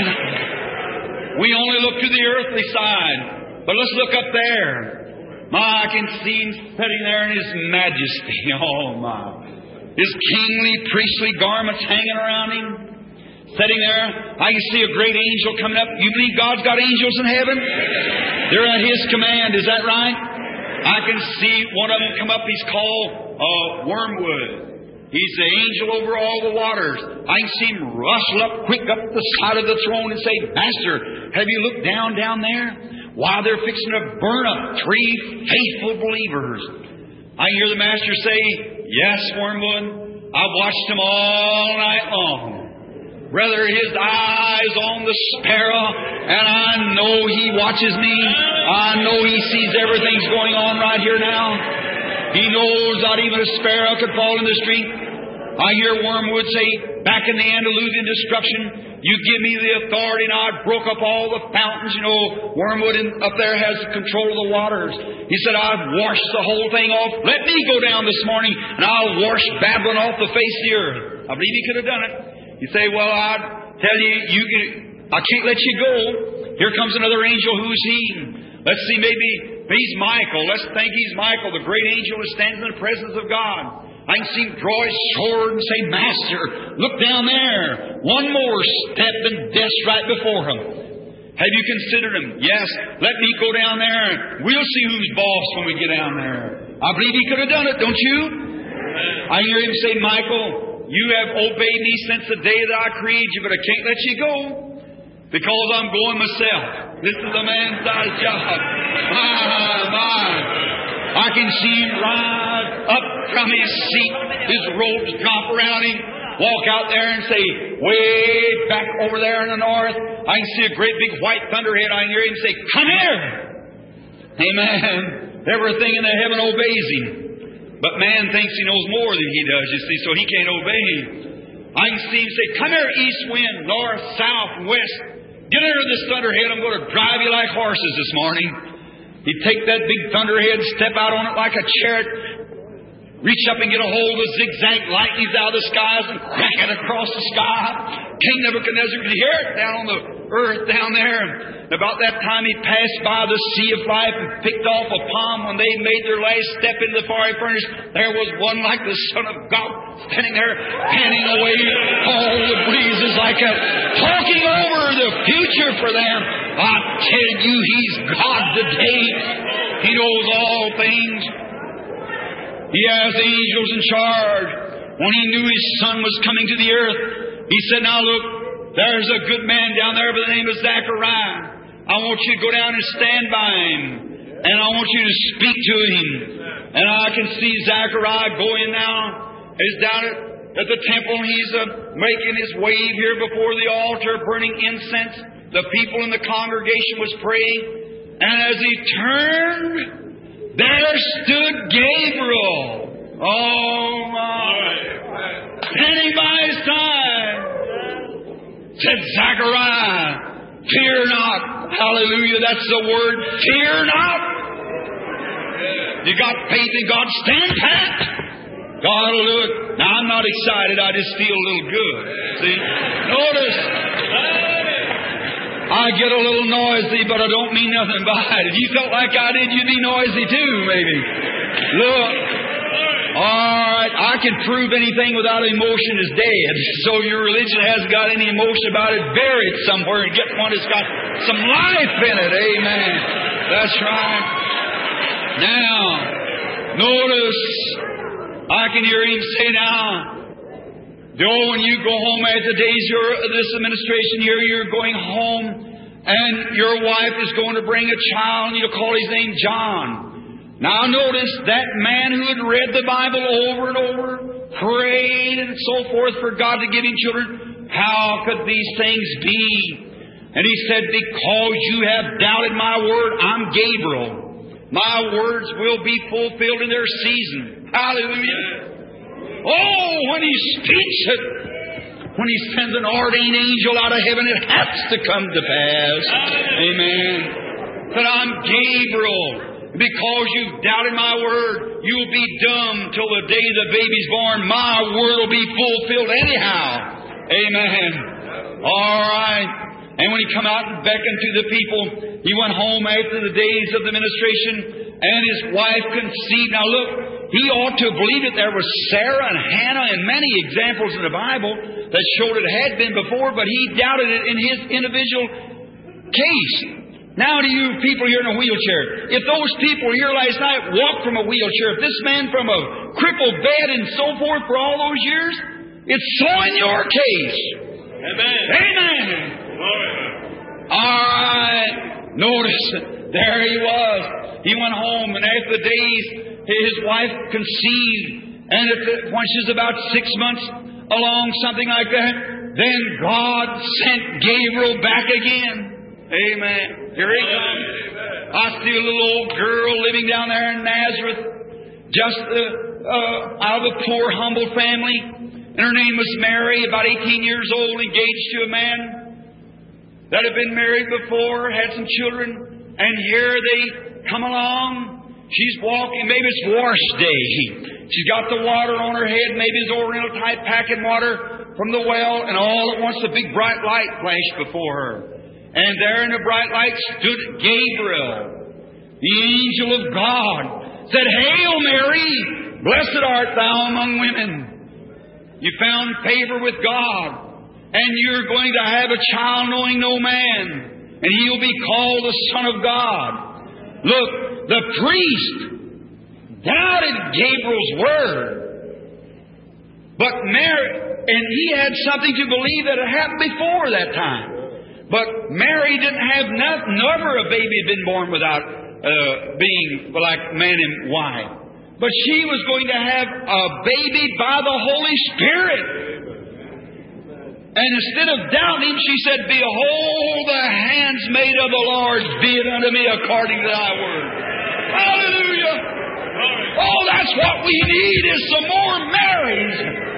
We only look to the earthly side, but let's look up there. My, I can see Him sitting there in His majesty. Oh, my. His kingly, priestly garments hanging around Him. Sitting there. I can see a great angel coming up. You believe God's got angels in heaven? They're at His command. Is that right? I can see one of them come up. He's called Wormwood. He's the angel over all the waters. I can see him rustle up quick up the side of the throne and say, Master, have you looked down there? While they're fixing to burn up 3 faithful believers. I hear the Master say, yes, Wormwood, I've watched him all night long. Brother, his eyes on the sparrow, and I know he watches me. I know he sees everything's going on right here now. He knows not even a sparrow could fall in the street. I hear Wormwood say, back in the Andalusian destruction, you give me the authority, and I broke up all the fountains. You know, Wormwood up there has control of the waters. He said, I've washed the whole thing off. Let me go down this morning, and I'll wash Babylon off the face of the earth. I believe he could have done it. You say, well, I tell you, I can't let you go. Here comes another angel. Who's he? Let's see, maybe he's Michael. Let's think he's Michael, the great angel who stands in the presence of God. I can see him draw his sword and say, Master, look down there. One more step and death's right before him. Have you considered him? Yes. Let me go down there. We'll see who's boss when we get down there. I believe he could have done it, don't you? I hear him say, Michael, you have obeyed me since the day that I created you, but I can't let you go because I'm going myself. This is a man-sized job. My. I can see him rise up from his seat, his robes drop around him, walk out there and say, way back over there in the north, I can see a great big white thunderhead. I can hear him say, come here. Amen. Everything in the heaven obeys him. But man thinks he knows more than he does, you see, so he can't obey him. I can see him say, come here, east wind, north, south, west. Get under this thunderhead. I'm going to drive you like horses this morning. He'd take that big thunderhead, step out on it like a chariot, reach up and get a hold of the zigzag lightnings out of the skies and crack it across the sky. King Nebuchadnezzar could hear it down on the earth down there. About that time he passed by the sea of life and picked off a palm when they made their last step into the fiery furnace. There was one like the Son of God standing there, panning away all the breezes like that, talking over the future for them. I tell you, He's God today. He knows all things. He has angels in charge. When He knew His Son was coming to the earth, He said, now look, there's a good man down there by the name of Zachariah. I want you to go down and stand by him. And I want you to speak to him. And I can see Zachariah going now. He's down at the temple. He's making his way here before the altar, burning incense. The people in the congregation was praying. And as he turned, there stood Gabriel. Oh my. Standing by his side. Said, Zachariah, fear not. Hallelujah, that's the word. Fear not. You got faith in God, stand pat. God will do it. Now, I'm not excited. I just feel a little good. See? Notice, I get a little noisy, but I don't mean nothing by it. If you felt like I did, you'd be noisy too, maybe. Look. All right, I can prove anything without emotion is dead. So your religion hasn't got any emotion about it, bury it somewhere and get one that's got some life in it. Amen. That's right. Now, notice, I can hear him say now, when you go home after the days of this administration here, you're going home and your wife is going to bring a child and you'll call his name John. Now notice that man who had read the Bible over and over, prayed and so forth for God to give him children, How could these things be? And He said, because you have doubted My Word, I'm Gabriel. My words will be fulfilled in their season. Hallelujah. Oh, when He speaks it, when He sends an ordained angel out of heaven, it has to come to pass. Amen. But I'm Gabriel. Because you've doubted My Word, you'll be dumb till the day the baby's born. My Word will be fulfilled anyhow. Amen. All right. And when He come out and beckoned to the people, He went home after the days of the ministration, and His wife conceived. Now look, he ought to believe that there was Sarah and Hannah and many examples in the Bible that showed it had been before, but he doubted it in his individual case. Now to you people here in a wheelchair, if those people here last night walked from a wheelchair, if this man from a crippled bed and so forth for all those years, it's so in your case. Amen. Amen. All right. Notice, there he was. He went home, and after the days, his wife conceived. And when she was about 6 months along, something like that, then God sent Gabriel back again. Amen. Here he comes. I see a little old girl living down there in Nazareth, just out of a poor, humble family. And her name was Mary, about 18 years old, engaged to a man that had been married before, had some children. And here they come along. She's walking. Maybe it's wash day. She's got the water on her head. Maybe it's Oriental type packing water from the well. And all at once a big bright light flashed before her. And there in the bright light stood Gabriel, the angel of God, said, Hail Mary, blessed art thou among women. You found favor with God, and you're going to have a child knowing no man, and he'll be called the Son of God. Look, the priest doubted Gabriel's word, but Mary, and he had something to believe that had happened before that time. But Mary didn't have nothing. Never a baby had been born without being like man and wife. But she was going to have a baby by the Holy Spirit. And instead of doubting, she said, Behold, the handmaid of the Lord, be it unto me according to thy word. Hallelujah! Oh, that's what we need is some more Marys.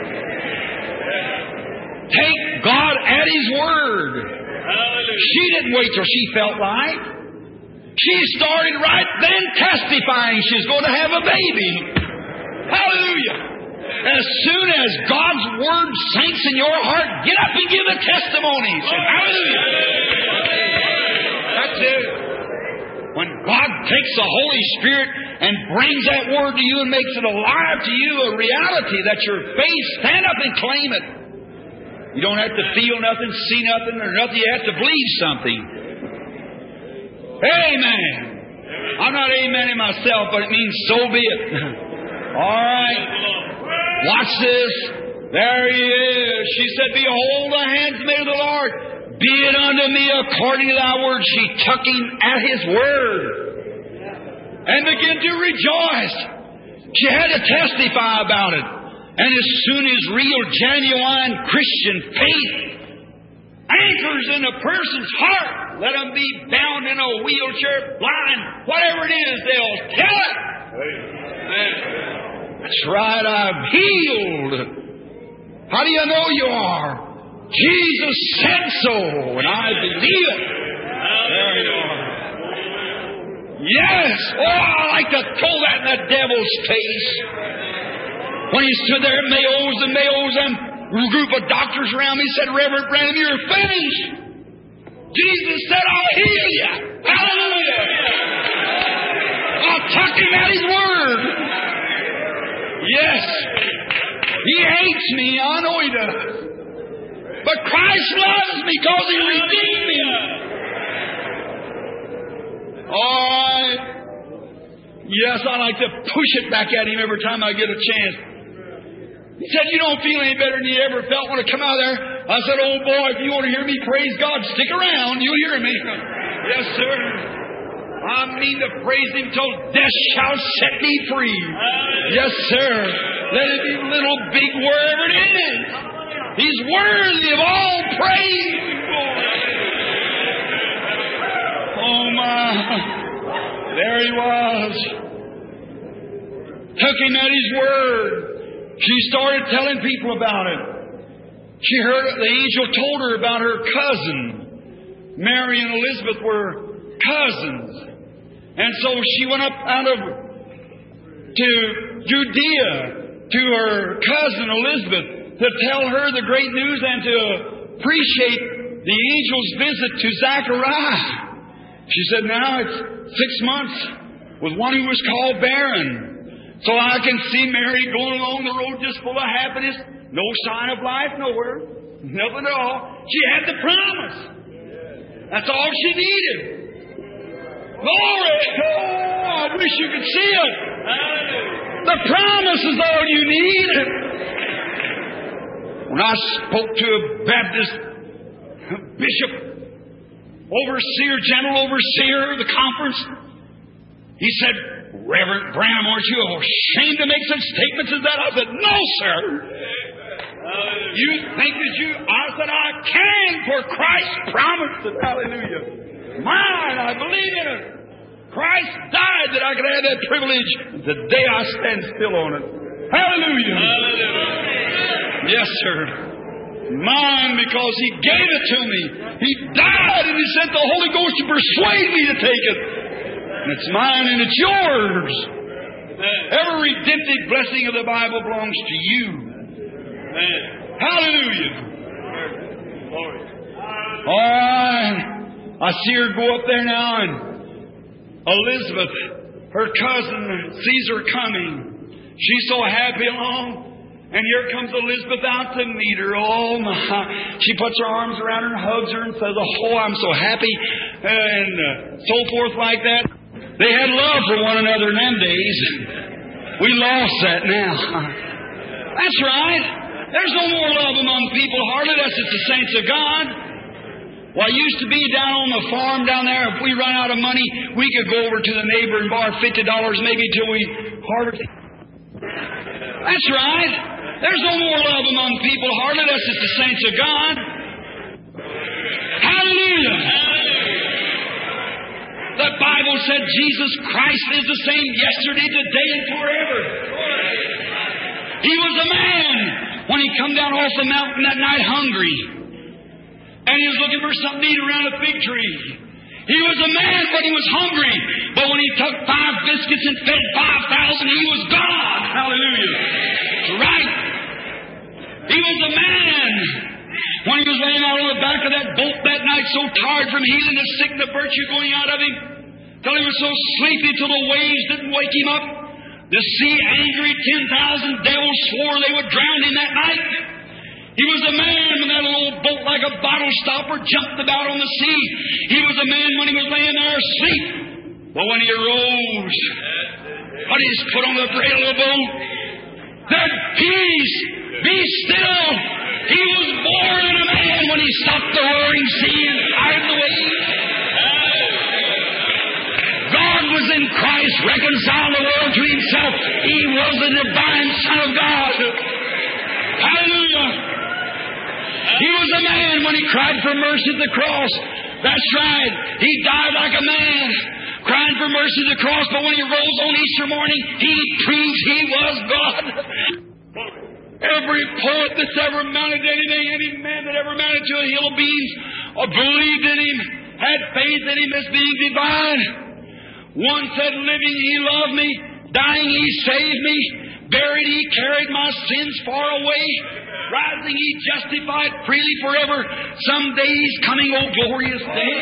Take God at His word. She didn't wait till she felt like. She started right then testifying she's going to have a baby. Hallelujah. As soon as God's Word sinks in your heart, get up and give a testimony. Hallelujah. That's it. When God takes the Holy Spirit and brings that Word to you and makes it alive to you, a reality that your faith, stand up and claim it. You don't have to feel nothing, see nothing, or nothing. You have to believe something. Amen. I'm not amening myself, but it means so be it. All right. Watch this. There he is. She said, Behold, the handmaid of the Lord. Be it unto me according to thy word. She took him at his word and began to rejoice. She had to testify about it. And as soon as real, genuine Christian faith anchors in a person's heart, let them be bound in a wheelchair, blind, whatever it is, they'll tell it. That's right, I'm healed. How do you know you are? Jesus said so, and I believe it. There you are. Yes! Oh, I like to throw that in the devil's face. When he stood there, Mayos and a group of doctors around me said, Reverend Branham, you're finished. Jesus said, I'll heal you. Hallelujah. I'll tuck him at his word. Yes. He hates me. I know he does. But Christ loves me because he redeemed me. All right. Yes, I like to push it back at him every time I get a chance. He said, you don't feel any better than you ever felt when I come out of there. I said, oh boy, if you want to hear me praise God, stick around. You'll hear me. Yes, sir. I mean to praise Him till death shall set me free. Yes, sir. Let it be little, big, wherever it is. He's worthy of all praise and glory. Oh my. There he was. Took him at his word. She started telling people about it. She heard the angel told her about her cousin. Mary and Elizabeth were cousins. And so she went up out of to Judea to her cousin Elizabeth to tell her the great news and to appreciate the angel's visit to Zachariah. She said, now it's 6 months with one who was called barren. So I can see Mary going along the road just full of happiness. No sign of life nowhere. Nothing at all. She had the promise. That's all she needed. Glory! Oh, I wish you could see it. The promise is all you need. When I spoke to a Baptist bishop, overseer, general overseer of the conference, he said, Reverend Branham, aren't you ashamed to make such statements as that? I said, no, sir. You think that you... I said, I can, for Christ promised it. Hallelujah. Mine, I believe in it. Christ died that I could have that privilege. Today I stand still on it. Hallelujah. Hallelujah. Yes, sir. Mine, because He gave it to me. He died and He sent the Holy Ghost to persuade me to take it. And it's mine and it's yours. Every redemptive blessing of the Bible belongs to you. Hallelujah. All right. I see her go up there now, and Elizabeth, her cousin, sees her coming. She's so happy along. And here comes Elizabeth out to meet her. Oh my. She puts her arms around her and hugs her and says, oh, I'm so happy. And so forth like that. They had love for one another in them days. We lost that now. That's right. There's no more love among people, hardly. That's just the saints of God. Well, I used to be down on the farm down there. If we run out of money, we could go over to the neighbor and borrow $50 maybe till we harvest. That's right. There's no more love among people, hardly. That's just the saints of God. Hallelujah. The Bible said Jesus Christ is the same yesterday, today, and forever. He was a man when He come down off the mountain that night hungry. And He was looking for something to eat around a fig tree. He was a man when He was hungry. But when He took 5 biscuits and fed 5,000, He was God. Hallelujah. Right. He was a man when He was laying out on the back of that boat that night, so tired from healing the sick and the virtue going out of him, till he was so sleepy till the waves didn't wake him up. The sea, angry, 10,000 devils swore they would drown him that night. He was a man when that little boat like a bottle stopper jumped about on the sea. He was a man when he was laying there asleep. But when he arose, what he put on the brail of the boat, that peace, be still. He was more than a man when He stopped the roaring sea and tired the waves. God was in Christ, reconciled the world to Himself. He was the divine Son of God. Hallelujah. He was a man when He cried for mercy at the cross. That's right. He died like a man, crying for mercy at the cross. But when He rose on Easter morning, He proved He was God. Every poet that's ever mounted anything, any man that ever mounted to a hill of beans, or believed in Him, had faith in Him as being divine. One said, living He loved me, dying He saved me, buried He carried my sins far away, rising He justified freely forever. Some day He's coming, oh glorious day.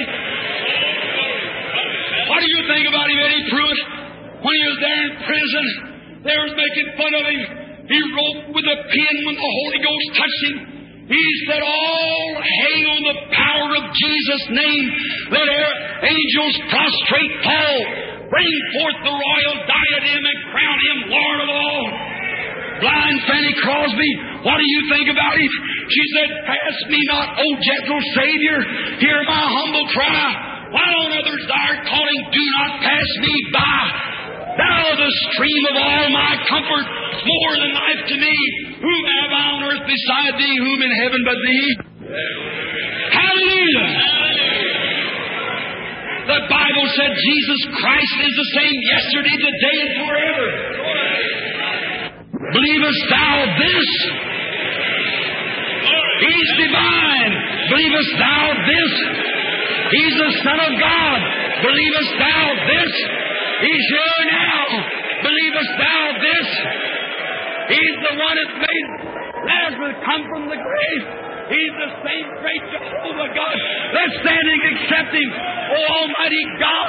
What do you think about Him, Eddie Pruitt? When he was there in prison, they were making fun of him. He wrote with a pen when the Holy Ghost touched him. He said, all hail the power of Jesus' name. Let angels prostrate fall. Bring forth the royal diadem and crown Him Lord of all. Blind Fanny Crosby, what do you think about Him? She said, pass me not, O gentle Savior. Hear my humble cry. While on others thou art calling, do not pass me by. Thou the stream of all my comfort, more than life to me. Whom have I on earth beside Thee? Whom in heaven but Thee? Hallelujah! The Bible said Jesus Christ is the same yesterday, today, and forever. Believest thou this? He's divine. Believest thou this? He's the Son of God. Believest thou this? He's here now. Believest thou this? He's the one that made Lazarus come from the grave. He's the same great Jehovah God. Let's stand and accept Him. Oh, Almighty God,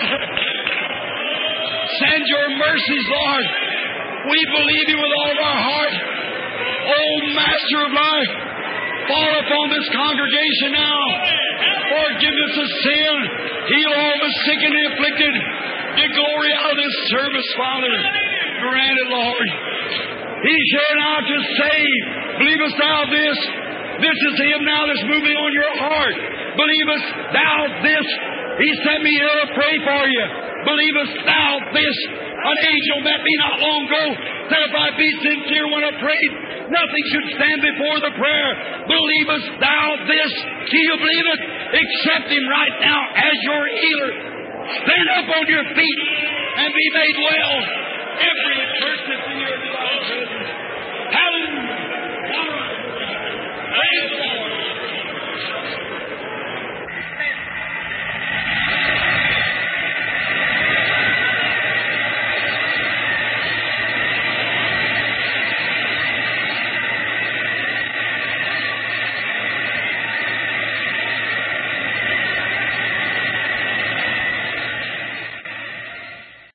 send Your mercies, Lord. We believe You with all of our heart. Oh, Master of life, fall upon this congregation now. Forgiveness of sin. Heal all the sick and the afflicted. Get glory out of this service, Father. Grant it, Lord. He's here now to save. Believest thou this? This is Him now that's moving on your heart. Believest thou this? He sent me here to pray for you. Believest thou this? An angel met me not long ago. Said if I be sincere when I prayed, nothing should stand before the prayer. Believest thou this? Do you believe it? Accept Him right now as your healer. Stand up on your feet and be made well. Every person in your life.